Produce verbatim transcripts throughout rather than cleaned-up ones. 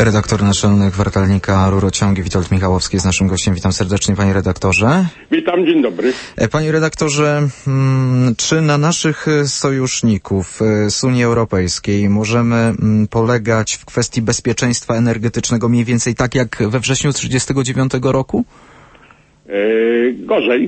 Redaktor naczelny kwartalnika Rurociągi Witold Michałowski jest naszym gościem. Witam serdecznie, panie redaktorze. Witam, dzień dobry. Panie redaktorze, czy na naszych sojuszników z Unii Europejskiej możemy polegać w kwestii bezpieczeństwa energetycznego mniej więcej tak jak we wrześniu tysiąc dziewięćset trzydziestego dziewiątego roku? Yy, gorzej.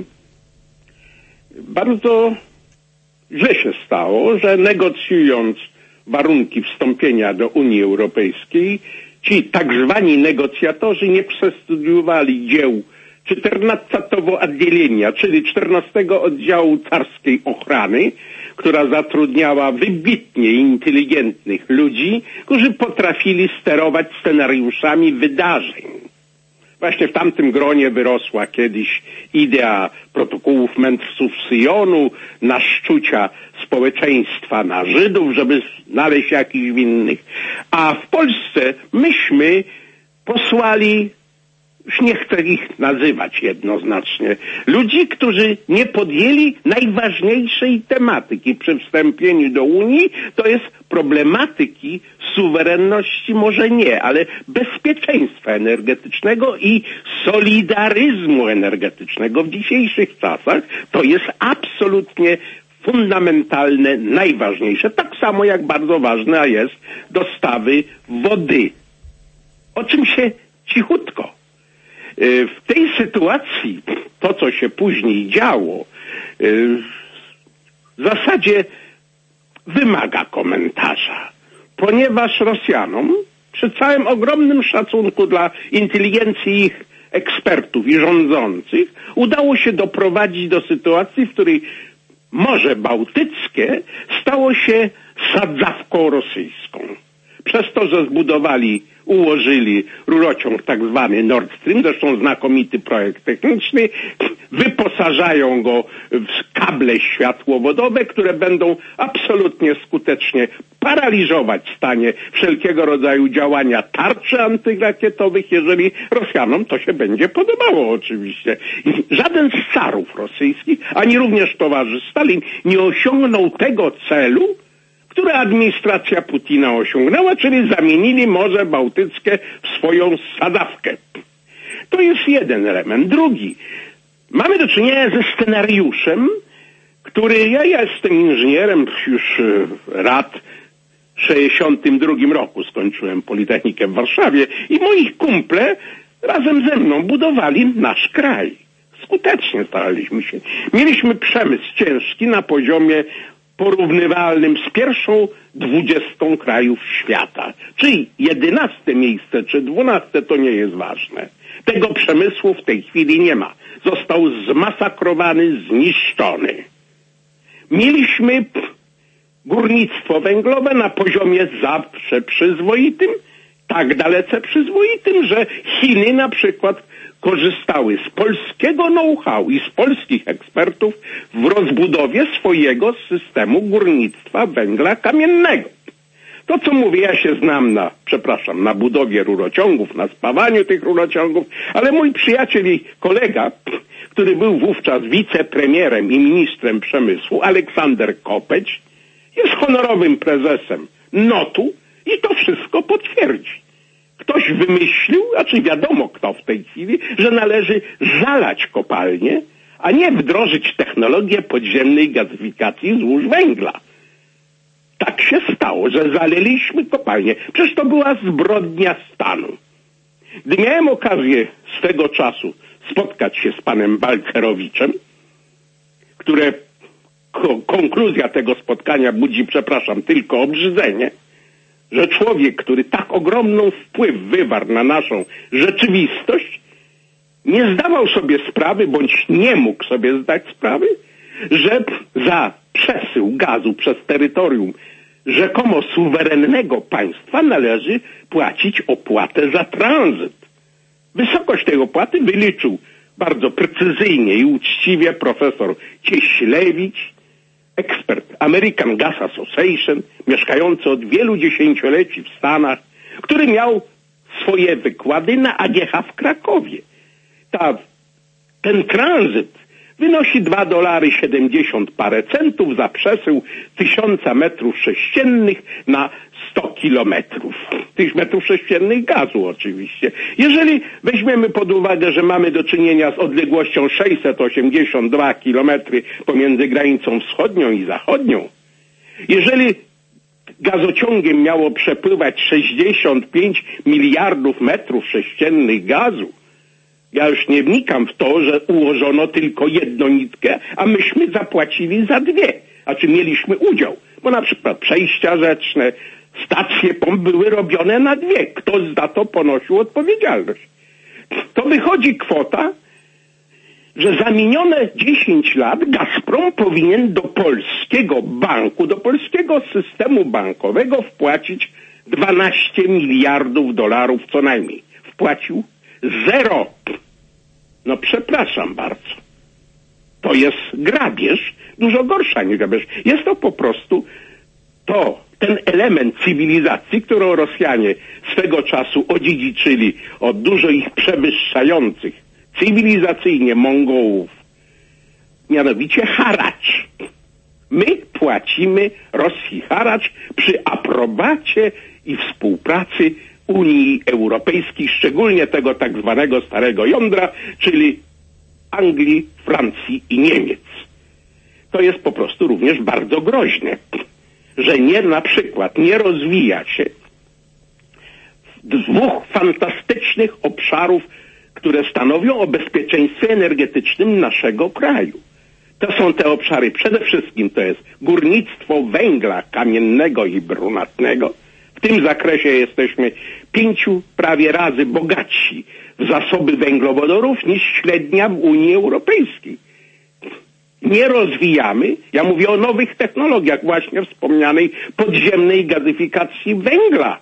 Bardzo źle się stało, że negocjując warunki wstąpienia do Unii Europejskiej, ci tak zwani negocjatorzy nie przestudiowali dzieł czternastego oddzielenia, czyli czternastego oddziału carskiej ochrany, która zatrudniała wybitnie inteligentnych ludzi, którzy potrafili sterować scenariuszami wydarzeń. Właśnie w tamtym gronie wyrosła kiedyś idea protokołów mędrców Syjonu, naszczucia społeczeństwa na Żydów, żeby znaleźć jakichś winnych. A w Polsce myśmy posłali, już nie chcę ich nazywać jednoznacznie, ludzi, którzy nie podjęli najważniejszej tematyki przy wstąpieniu do Unii, to jest problematyki suwerenności, może nie, ale bezpieczeństwa energetycznego i solidaryzmu energetycznego w dzisiejszych czasach. To jest absolutnie fundamentalne, najważniejsze. Tak samo jak bardzo ważna jest dostawy wody. O czym się cichutko. W tej sytuacji to, co się później działo, w zasadzie wymaga komentarza, ponieważ Rosjanom, przy całym ogromnym szacunku dla inteligencji ich ekspertów i rządzących, udało się doprowadzić do sytuacji, w której Morze Bałtyckie stało się sadzawką rosyjską. Przez to, że zbudowali, ułożyli rurociąg tak zwany Nord Stream, zresztą znakomity projekt techniczny, wyposażają go w kable światłowodowe, które będą absolutnie skutecznie paraliżować w stanie wszelkiego rodzaju działania tarczy antyrakietowych, jeżeli Rosjanom to się będzie podobało oczywiście. Żaden z carów rosyjskich, ani również towarzysz Stalin nie osiągnął tego celu, które administracja Putina osiągnęła, czyli zamienili Morze Bałtyckie w swoją sadzawkę. To jest jeden element. Drugi. Mamy do czynienia ze scenariuszem, który, ja, ja jestem inżynierem już lat, w sześćdziesiątym drugim roku skończyłem Politechnikę w Warszawie i moi kumple razem ze mną budowali nasz kraj. Skutecznie staraliśmy się. Mieliśmy przemysł ciężki na poziomie porównywalnym z pierwszą dwudziestką krajów świata. Czyli jedenaste miejsce, czy dwunaste, to nie jest ważne. Tego przemysłu w tej chwili nie ma. Został zmasakrowany, zniszczony. Mieliśmy górnictwo węglowe na poziomie zawsze przyzwoitym, tak dalece przyzwoitym, że Chiny na przykład korzystały z polskiego know-how i z polskich ekspertów w rozbudowie swojego systemu górnictwa węgla kamiennego. To, co mówię, ja się znam na, przepraszam, na budowie rurociągów, na spawaniu tych rurociągów, ale mój przyjaciel i kolega, który był wówczas wicepremierem i ministrem przemysłu, Aleksander Kopeć, jest honorowym prezesem notu i to wszystko potwierdzi. Ktoś wymyślił, znaczy wiadomo kto w tej chwili, że należy zalać kopalnie, a nie wdrożyć technologię podziemnej gazyfikacji złóż węgla. Tak się stało, że zaliliśmy kopalnię. Przecież to była zbrodnia stanu. Gdy miałem okazję z tego czasu spotkać się z panem Balcerowiczem, które ko- konkluzja tego spotkania budzi, przepraszam, tylko obrzydzenie, że człowiek, który tak ogromną wpływ wywarł na naszą rzeczywistość, nie zdawał sobie sprawy, bądź nie mógł sobie zdać sprawy, że za przesył gazu przez terytorium rzekomo suwerennego państwa należy płacić opłatę za tranzyt. Wysokość tej opłaty wyliczył bardzo precyzyjnie i uczciwie profesor Cieślewicz, ekspert American Gas Association, mieszkający od wielu dziesięcioleci w Stanach, który miał swoje wykłady na A G H w Krakowie. Ta, ten tranzyt wynosi dwa dolary siedemdziesiąt parę centów za przesył tysiąca metrów sześciennych na sto kilometrów. Tych metrów sześciennych gazu oczywiście. Jeżeli weźmiemy pod uwagę, że mamy do czynienia z odległością sześćset osiemdziesiąt dwa kilometry pomiędzy granicą wschodnią i zachodnią, jeżeli gazociągiem miało przepływać sześćdziesiąt pięć miliardów metrów sześciennych gazu, ja już nie wnikam w to, że ułożono tylko jedną nitkę, a myśmy zapłacili za dwie. Znaczy mieliśmy udział, bo na przykład przejścia rzeczne, stacje pomp były robione na dwie. Kto za to ponosił odpowiedzialność? To wychodzi kwota, że za minione dziesięć lat Gazprom powinien do polskiego banku, do polskiego systemu bankowego wpłacić dwanaście miliardów dolarów co najmniej. Wpłacił zero. No przepraszam bardzo. To jest grabież, dużo gorsza niż grabież. Jest to po prostu to, ten element cywilizacji, którą Rosjanie swego czasu odziedziczyli od dużo ich przewyższających cywilizacyjnie Mongołów, mianowicie haracz. My płacimy Rosji haracz przy aprobacie i współpracy Unii Europejskiej, szczególnie tego tak zwanego starego jądra, czyli Anglii, Francji i Niemiec. To jest po prostu również bardzo groźne, że nie na przykład nie rozwija się dwóch fantastycznych obszarów, które stanowią o bezpieczeństwie energetycznym naszego kraju. To są te obszary, przede wszystkim to jest górnictwo węgla kamiennego i brunatnego. W tym zakresie jesteśmy pięciu prawie razy bogatsi w zasoby węglowodorów niż średnia w Unii Europejskiej. Nie rozwijamy, ja mówię o nowych technologiach właśnie wspomnianej podziemnej gazyfikacji węgla,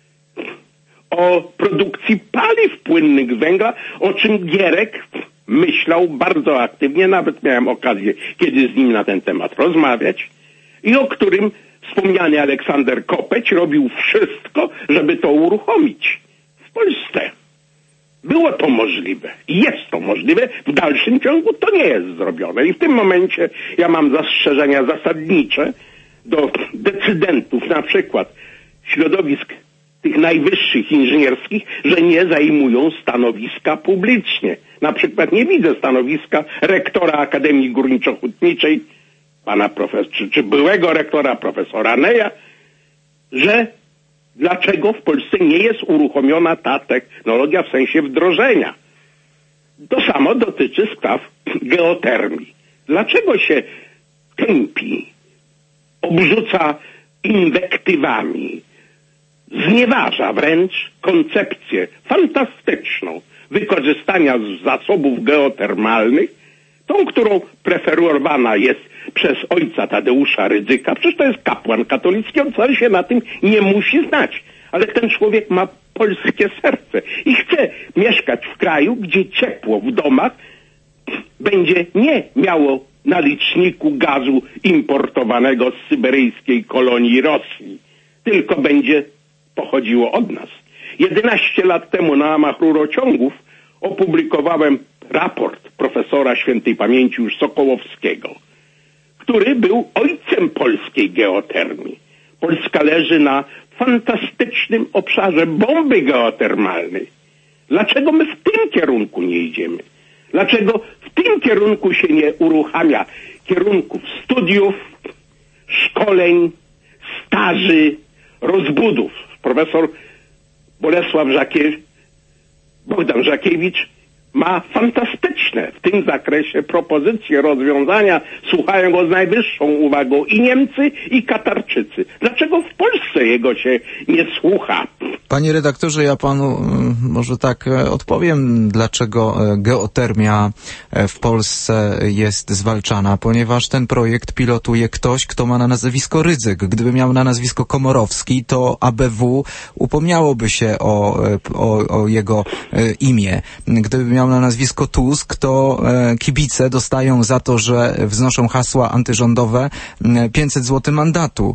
o produkcji paliw płynnych z węgla, o czym Gierek myślał bardzo aktywnie, nawet miałem okazję kiedy z nim na ten temat rozmawiać i o którym wspomniany Aleksander Kopeć robił wszystko, żeby to uruchomić w Polsce. Było to możliwe i jest to możliwe. W dalszym ciągu to nie jest zrobione. I w tym momencie ja mam zastrzeżenia zasadnicze do decydentów, na przykład środowisk tych najwyższych inżynierskich, że nie zajmują stanowiska publicznie. Na przykład nie widzę stanowiska rektora Akademii Górniczo-Hutniczej, pana profesora, czy, czy byłego rektora profesora Neja, że dlaczego w Polsce nie jest uruchomiona ta technologia w sensie wdrożenia. To samo dotyczy spraw geotermii. Dlaczego się tępi, obrzuca inwektywami, znieważa wręcz koncepcję fantastyczną wykorzystania zasobów geotermalnych, tą, którą preferowana jest przez ojca Tadeusza Rydzyka. Przecież to jest kapłan katolicki, on wcale się na tym nie musi znać. Ale ten człowiek ma polskie serce i chce mieszkać w kraju, gdzie ciepło w domach będzie nie miało na liczniku gazu importowanego z syberyjskiej kolonii Rosji, tylko będzie pochodziło od nas. jedenaście lat temu na łamach rurociągów opublikowałem raport profesora świętej pamięci już Sokołowskiego, który był ojcem polskiej geotermii. Polska leży na fantastycznym obszarze bomby geotermalnej. Dlaczego my w tym kierunku nie idziemy? Dlaczego w tym kierunku się nie uruchamia kierunków studiów, szkoleń, staży, rozbudów? Profesor Bolesław Żakiewicz, Bogdan Żakiewicz ma fantastyczne w tym zakresie propozycje rozwiązania. Słuchają go z najwyższą uwagą i Niemcy, i Katarczycy. Dlaczego w Polsce jego się nie słucha? Panie redaktorze, ja panu może tak odpowiem, dlaczego geotermia w Polsce jest zwalczana, ponieważ ten projekt pilotuje ktoś, kto ma na nazwisko Rydzyk. Gdyby miał na nazwisko Komorowski, to A B W upomniałoby się o, o, o jego imię. Gdyby miał na nazwisko Tusk, to kibice dostają za to, że wznoszą hasła antyrządowe pięćset złotych mandatu.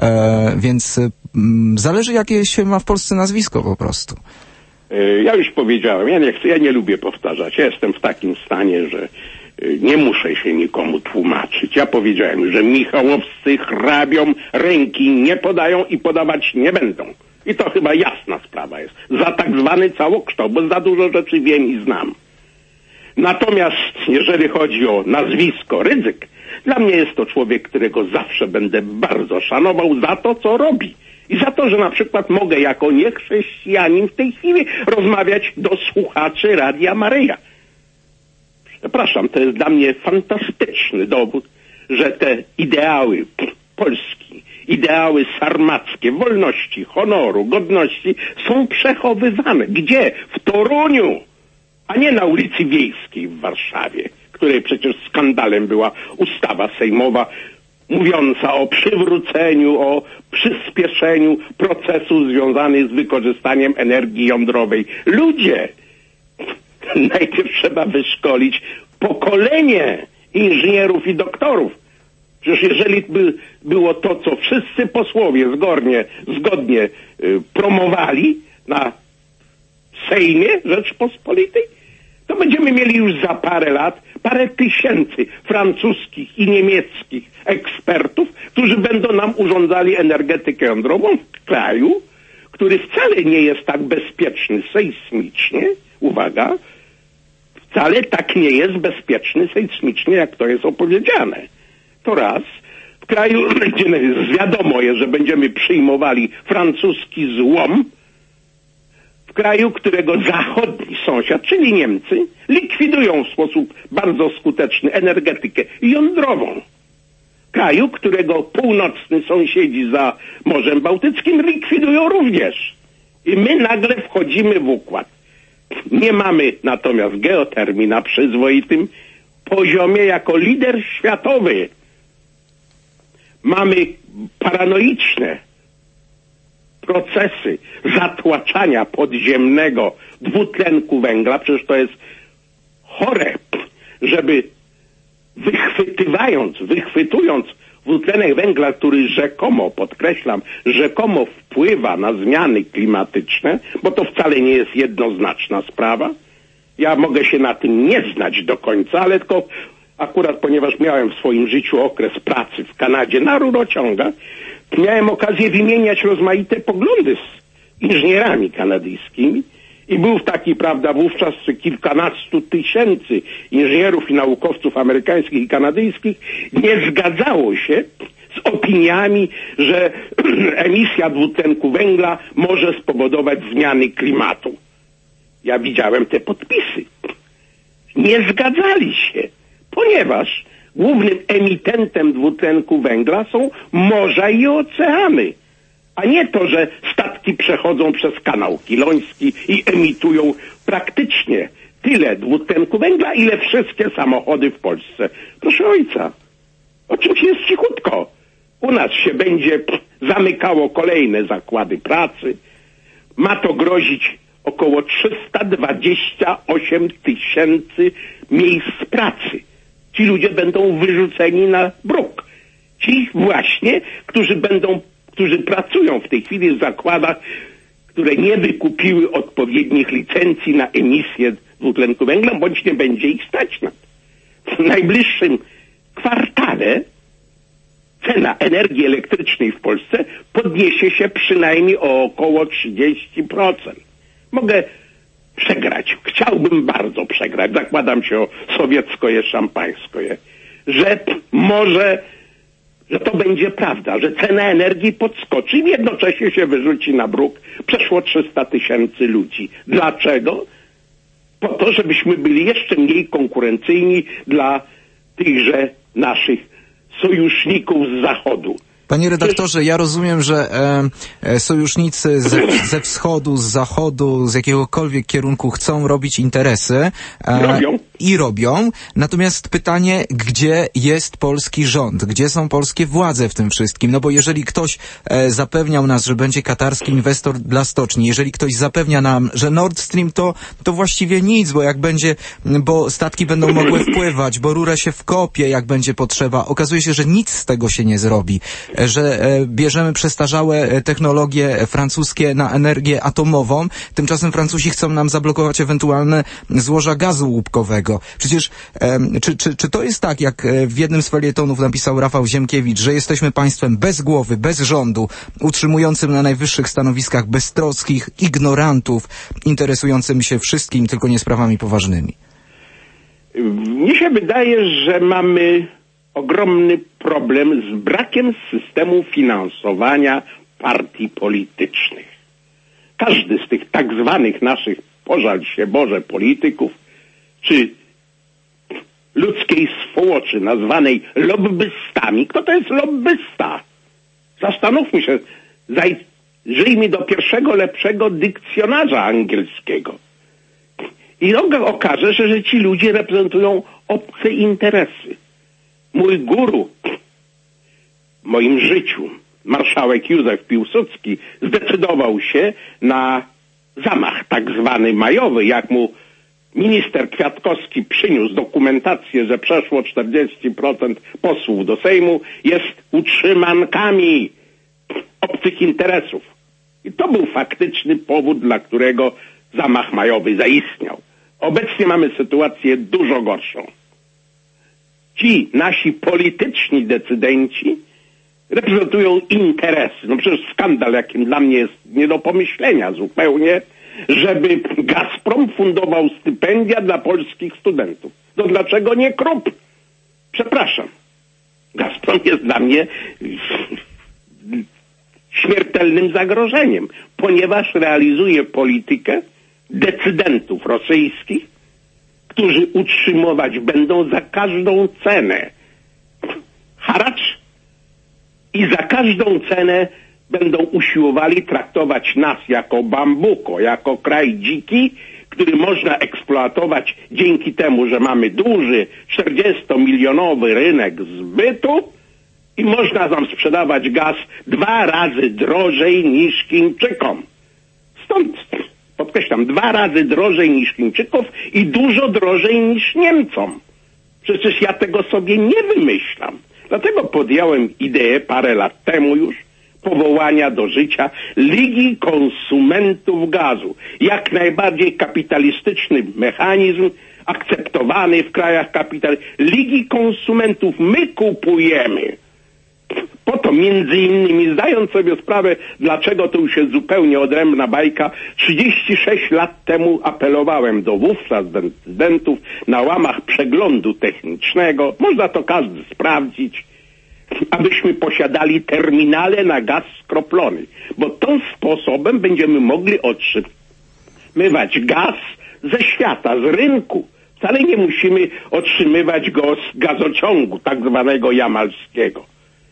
Więc zależy, jakie się ma w Polsce nazwisko po prostu. Ja już powiedziałem, ja nie chcę, ja nie lubię powtarzać. Ja jestem w takim stanie, że Nie muszę się nikomu tłumaczyć. Ja powiedziałem, że Michałowscy hrabiom ręki nie podają i podawać nie będą. I to chyba jasna sprawa jest. Za tak zwany całokształt, bo za dużo rzeczy wiem i znam. Natomiast jeżeli chodzi o nazwisko Rydzyk, dla mnie jest to człowiek, którego zawsze będę bardzo szanował za to, co robi. I za to, że na przykład mogę jako niechrześcijanin w tej chwili rozmawiać do słuchaczy Radia Maryja. Przepraszam, to jest dla mnie fantastyczny dowód, że te ideały Polski, ideały sarmackie, wolności, honoru, godności są przechowywane. Gdzie? W Toruniu, a nie na ulicy Wiejskiej w Warszawie, której przecież skandalem była ustawa sejmowa mówiąca o przywróceniu, o przyspieszeniu procesu związanych z wykorzystaniem energii jądrowej. Ludzie, najpierw trzeba wyszkolić pokolenie inżynierów i doktorów. Przecież jeżeli by było to, co wszyscy posłowie zgodnie, zgodnie y, promowali na Sejmie Rzeczpospolitej, to będziemy mieli już za parę lat parę tysięcy francuskich i niemieckich ekspertów, którzy będą nam urządzali energetykę jądrową w kraju, który wcale nie jest tak bezpieczny sejsmicznie, uwaga, wcale tak nie jest bezpieczny sejsmicznie, jak to jest opowiedziane. To raz. W kraju, gdzie wiadomo jest, że będziemy przyjmowali francuski złom, w kraju, którego zachodni sąsiad, czyli Niemcy, likwidują w sposób bardzo skuteczny energetykę jądrową. W kraju, którego północny sąsiedzi za Morzem Bałtyckim likwidują również. I my nagle wchodzimy w układ. Nie mamy natomiast geotermii na przyzwoitym poziomie jako lider światowy. Mamy paranoiczne procesy zatłaczania podziemnego dwutlenku węgla. Przecież to jest chore, żeby wychwytywając, wychwytując dwutlenek węgla, który rzekomo, podkreślam, rzekomo wpływa na zmiany klimatyczne, bo to wcale nie jest jednoznaczna sprawa. Ja mogę się na tym nie znać do końca, ale tylko akurat, ponieważ miałem w swoim życiu okres pracy w Kanadzie na rurociągach, miałem okazję wymieniać rozmaite poglądy z inżynierami kanadyjskimi i był taki, prawda, wówczas kilkanastu tysięcy inżynierów i naukowców amerykańskich i kanadyjskich nie zgadzało się z opiniami, że emisja dwutlenku węgla może spowodować zmiany klimatu. Ja widziałem te podpisy. Nie zgadzali się, ponieważ głównym emitentem dwutlenku węgla są morza i oceany, a nie to, że statki przechodzą przez kanał Kiloński i emitują praktycznie tyle dwutlenku węgla, ile wszystkie samochody w Polsce. Proszę ojca, oczywiście jest cichutko. U nas się będzie pff, zamykało kolejne zakłady pracy. Ma to grozić około trzysta dwadzieścia osiem tysięcy miejsc pracy. Ci ludzie będą wyrzuceni na bruk. Ci właśnie, którzy będą, którzy pracują w tej chwili w zakładach, które nie wykupiły odpowiednich licencji na emisję dwutlenku węgla, bądź nie będzie ich stać na to. W najbliższym kwartale cena energii elektrycznej w Polsce podniesie się przynajmniej o około trzydzieści procent. Mogę przegrać. Chciałbym bardzo przegrać. Zakładam się o sowieckoje, szampańskoje. Że może, że to będzie prawda, że cena energii podskoczy i jednocześnie się wyrzuci na bruk. Przeszło trzysta tysięcy ludzi. Dlaczego? Po to, żebyśmy byli jeszcze mniej konkurencyjni dla tychże naszych sojuszników z Zachodu. Panie redaktorze, ja rozumiem, że e, e, sojusznicy ze, ze wschodu, z zachodu, z jakiegokolwiek kierunku chcą robić interesy. E, robią. I robią. Natomiast pytanie, gdzie jest polski rząd? Gdzie są polskie władze w tym wszystkim? No bo jeżeli ktoś e, zapewniał nas, że będzie katarski inwestor dla stoczni, jeżeli ktoś zapewnia nam, że Nord Stream to, to właściwie nic, bo jak będzie, bo statki będą mogły wpływać, bo rurę się wkopie, jak będzie potrzeba. Okazuje się, że nic z tego się nie zrobi. Że bierzemy przestarzałe technologie francuskie na energię atomową, tymczasem Francuzi chcą nam zablokować ewentualne złoża gazu łupkowego. dlaczego? Przecież em, czy, czy, czy to jest tak, jak w jednym z felietonów napisał Rafał Ziemkiewicz, że jesteśmy państwem bez głowy, bez rządu, utrzymującym na najwyższych stanowiskach beztroskich ignorantów, interesującym się wszystkim, tylko nie sprawami poważnymi? Mnie się wydaje, że mamy ogromny problem z brakiem systemu finansowania partii politycznych. Każdy z tych tak zwanych naszych, pożal się Boże, polityków, czy ludzkiej swołoczy nazwanej lobbystami. Kto to jest lobbysta? Zastanówmy się, zajrzyjmy do pierwszego, lepszego dykcjonarza angielskiego. I okaże się, że ci ludzie reprezentują obce interesy. Mój guru w moim życiu, marszałek Józef Piłsudski, zdecydował się na zamach tak zwany majowy, jak mu minister Kwiatkowski przyniósł dokumentację, że przeszło czterdzieści procent posłów do Sejmu jest utrzymankami obcych interesów. I to był faktyczny powód, dla którego zamach majowy zaistniał. Obecnie mamy sytuację dużo gorszą. Ci nasi polityczni decydenci reprezentują interesy. No przecież skandal, jakim dla mnie jest nie do pomyślenia zupełnie, żeby Gazprom fundował stypendia dla polskich studentów. No dlaczego nie Krupp? Przepraszam. Gazprom jest dla mnie śmiertelnym zagrożeniem, ponieważ realizuje politykę decydentów rosyjskich, którzy utrzymywać będą za każdą cenę haracz i za każdą cenę będą usiłowali traktować nas jako bambuko, jako kraj dziki, który można eksploatować dzięki temu, że mamy duży czterdziestomilionowy rynek zbytu i można nam sprzedawać gaz dwa razy drożej niż Chińczykom. Stąd podkreślam, dwa razy drożej niż Chińczyków i dużo drożej niż Niemcom. Przecież ja tego sobie nie wymyślam. Dlatego podjąłem ideę parę lat temu już powołania do życia Ligi Konsumentów Gazu. Jak najbardziej kapitalistyczny mechanizm, akceptowany w krajach kapitalistycznych. Ligi Konsumentów. My kupujemy. Po to między innymi, zdając sobie sprawę, dlaczego to już jest zupełnie odrębna bajka, trzydzieści sześć lat temu apelowałem do wówczas decydentów na łamach przeglądu technicznego, można to każdy sprawdzić, abyśmy posiadali terminale na gaz skroplony, bo tym sposobem będziemy mogli otrzymywać gaz ze świata, z rynku. Wcale nie musimy otrzymywać go z gazociągu tak zwanego jamalskiego.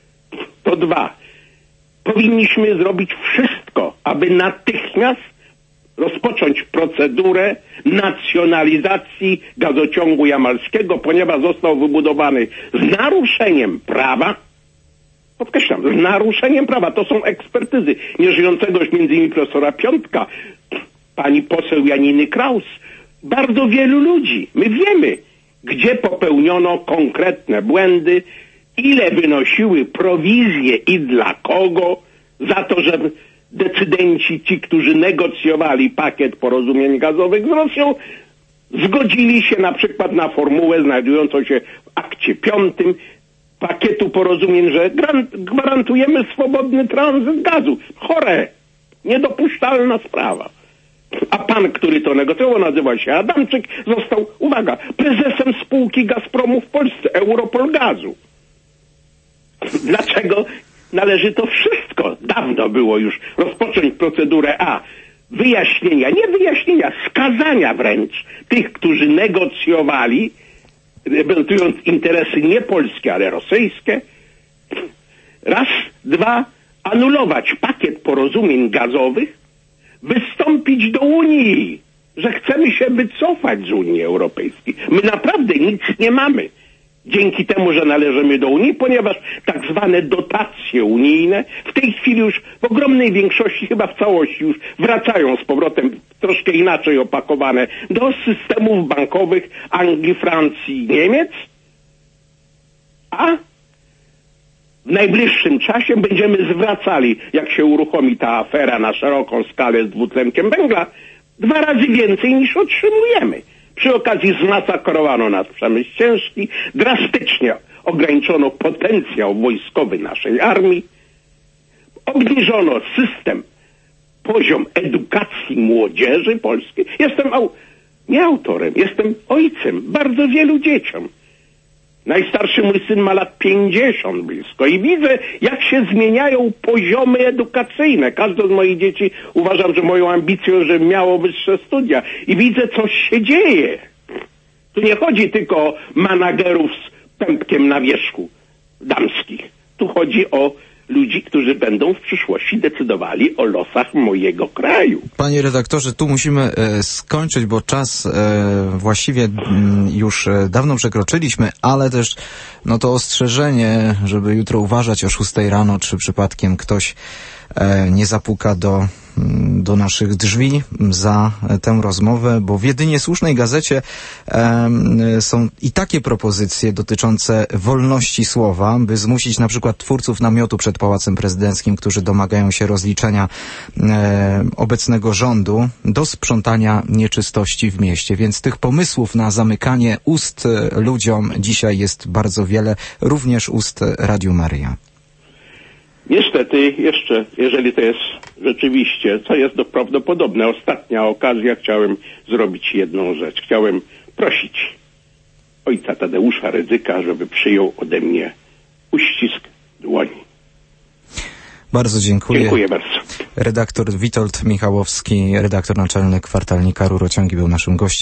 To dwa. Powinniśmy zrobić wszystko, aby natychmiast rozpocząć procedurę nacjonalizacji gazociągu jamalskiego, ponieważ został wybudowany z naruszeniem prawa. Podkreślam, z naruszeniem prawa. To są ekspertyzy nieżyjącego już między innymi profesora Piątka, pani poseł Janiny Kraus, bardzo wielu ludzi. My wiemy, gdzie popełniono konkretne błędy, ile wynosiły prowizje i dla kogo za to, że decydenci, ci, którzy negocjowali pakiet porozumień gazowych z Rosją, zgodzili się na przykład na formułę znajdującą się w akcie piątym pakietu porozumień, że gwarantujemy swobodny tranzyt gazu. Chore, niedopuszczalna sprawa. A pan, który to negocjował, nazywa się Adamczyk, został, uwaga, prezesem spółki Gazpromu w Polsce, Europol Gazu. Dlaczego należy to wszystko, dawno było już, rozpocząć procedurę A, wyjaśnienia, nie wyjaśnienia, skazania wręcz tych, którzy negocjowali, reprezentując interesy nie polskie, ale rosyjskie. Raz, dwa, anulować pakiet porozumień gazowych, wystąpić do Unii, że chcemy się wycofać z Unii Europejskiej. My naprawdę nic nie mamy dzięki temu, że należymy do Unii, ponieważ tak zwane dotacje unijne w tej chwili już w ogromnej większości, chyba w całości już wracają z powrotem, troszkę inaczej opakowane, do systemów bankowych Anglii, Francji i Niemiec, a w najbliższym czasie będziemy zwracali, jak się uruchomi ta afera na szeroką skalę z dwutlenkiem węgla, dwa razy więcej niż otrzymujemy. Przy okazji zmasakrowano nasz przemysł ciężki, drastycznie ograniczono potencjał wojskowy naszej armii, obniżono system, poziom edukacji młodzieży polskiej. Jestem au, nie autorem, jestem ojcem bardzo wielu dzieciom. Najstarszy mój syn ma lat pięćdziesiąt blisko i widzę, jak się zmieniają poziomy edukacyjne. Każde z moich dzieci uważam, że moją ambicją, że miało wyższe studia. I widzę, coś się dzieje. Tu nie chodzi tylko o managerów z pępkiem na wierzchu damskich. Tu chodzi o ludzi, którzy będą w przyszłości decydowali o losach mojego kraju. Panie redaktorze, tu musimy e, skończyć, bo czas e, właściwie m, już e, dawno przekroczyliśmy, ale też no to ostrzeżenie, żeby jutro uważać o szóstej rano, czy przypadkiem ktoś e, nie zapuka do, do naszych drzwi za tę rozmowę, bo w jedynie słusznej gazecie e, są i takie propozycje dotyczące wolności słowa, by zmusić na przykład twórców namiotu przed Pałacem Prezydenckim, którzy domagają się rozliczenia e, obecnego rządu, do sprzątania nieczystości w mieście. Więc tych pomysłów na zamykanie ust ludziom dzisiaj jest bardzo wiele, również ust Radiu Maryja. Niestety jeszcze, jeżeli to jest rzeczywiście, co jest do prawdopodobne, ostatnia okazja, chciałem zrobić jedną rzecz. Chciałem prosić ojca Tadeusza Rydzyka, żeby przyjął ode mnie uścisk dłoni. Bardzo dziękuję. Dziękuję bardzo. Redaktor Witold Michałowski, redaktor naczelny kwartalnika Rurociągi, był naszym gościem.